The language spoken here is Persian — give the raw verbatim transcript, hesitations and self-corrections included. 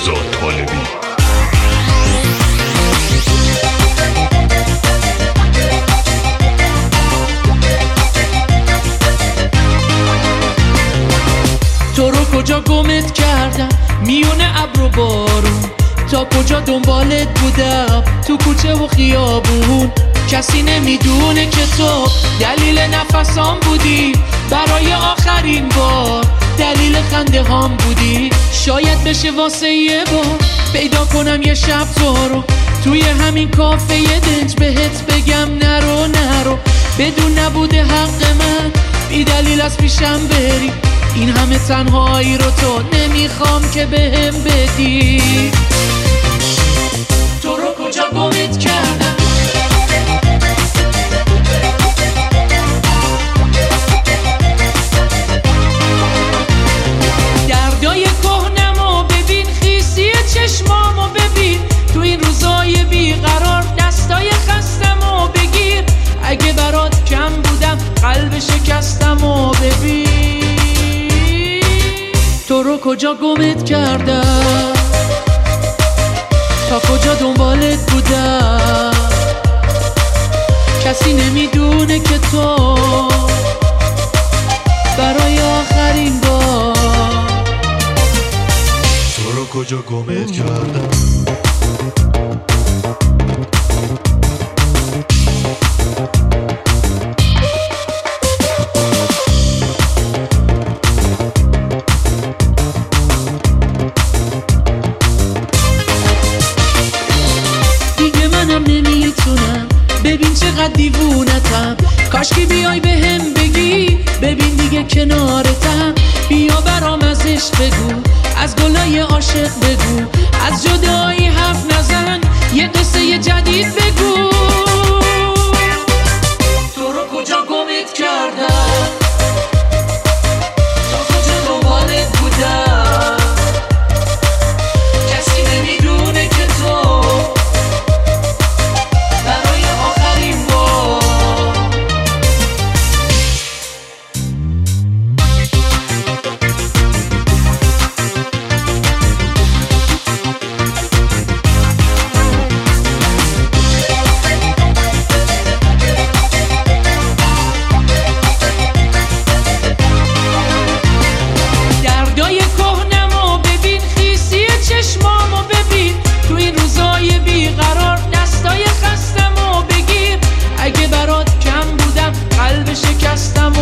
رضا طالبی. تو رو کجا گمت کردم میون ابر و بارون، تا کجا دنبالت بودم تو کوچه و خیابون. کسی نمیدونه که تو دلیل نفسام بودی، برای آخرین بار دلیل خنده هام بودی. شاید بشه واسه یه بار پیدا کنم یه شب تو رو توی همین کافه یه دنج بهت بگم نرو نرو، بدون نبوده حق من بی دلیل از پیشم بری. این همه تنهایی رو تو نمیخوام که بهم بدی. تو رو کجا گمت کردم، دردای کهنمو ببین، خیسی چشمامو ببین، تو این روزای بیقرار دستای خستمو بگیر. اگه برات کم بودم قلب شکستمو ببین. تو رو کجا گمت کردم، تا کجا دنبالت بودم. کسی نمیدونه که تو برای آخرین بار تو رو کجا گمت کردم. نمیتونم ببین چقدر دیوونتم، کاشکی بیای بهم بگی ببین دیگه کنارتم. بیا برام از عشق بگو، از گلای عاشق بگو، از جدایی حرف نزن، یه قصه جدید بگو. تو رو کجا گمت کردم، تا کجا دنبالت بودم. کسی نمیدونه که تو شکستم